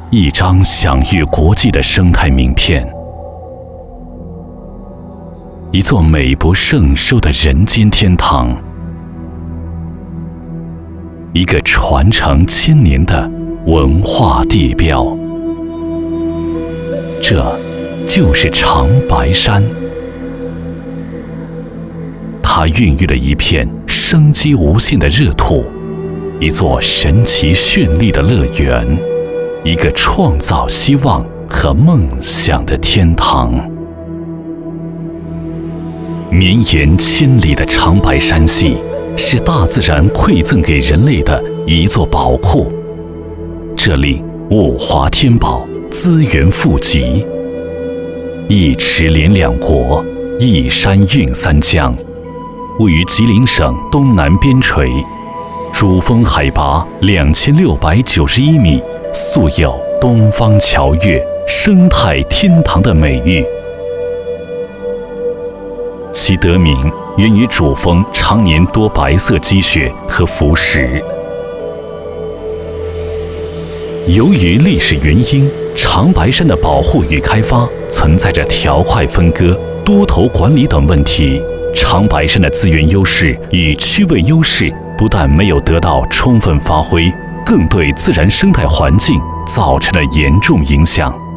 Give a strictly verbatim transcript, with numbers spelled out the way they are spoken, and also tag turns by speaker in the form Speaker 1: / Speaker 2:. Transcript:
Speaker 1: 一张享誉国际的生态名片，一座美不胜收的人间天堂，一个传承千年的文化地标。这就是长白山，它孕育了一片生机无限的热土，一座神奇绚丽的乐园，一个创造希望和梦想的天堂。绵延千里的长白山系是大自然馈赠给人类的一座宝库，这里物华天宝，资源富集，一池连两国，一山运三江，位于吉林省东南边陲，主峰海拔两千六百九十一米，素有东方乔岳、生态天堂的美誉。其得名源于主峰常年多白色积雪和浮石。由于历史原因，长白山的保护与开发存在着条块分割、多头管理等问题。长白山的资源优势与区位优势不但没有得到充分发挥，更对自然生态环境造成了严重影响。